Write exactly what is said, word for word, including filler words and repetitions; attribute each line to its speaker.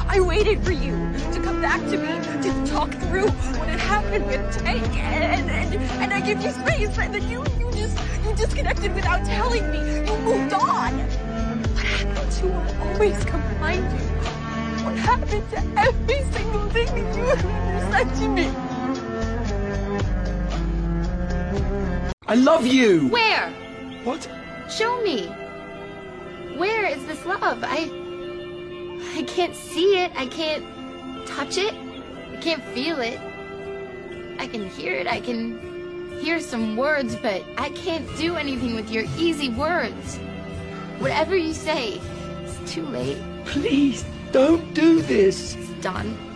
Speaker 1: I waited for you to come back to me, to talk through what had happened with Tank, and, and, and I gave you space, and then you, you just, you disconnected without telling me. You moved on. What happened to I'll always come find you? What happened to every single thing that you ever said to me?
Speaker 2: I love you!
Speaker 3: Where?
Speaker 2: What?
Speaker 3: Show me. Where is this love? I... I can't see it. I can't touch it. I can't feel it. I can hear it. I can hear some words, but I can't do anything with your easy words. Whatever you say, it's too late.
Speaker 2: Please, don't do this.
Speaker 3: It's done.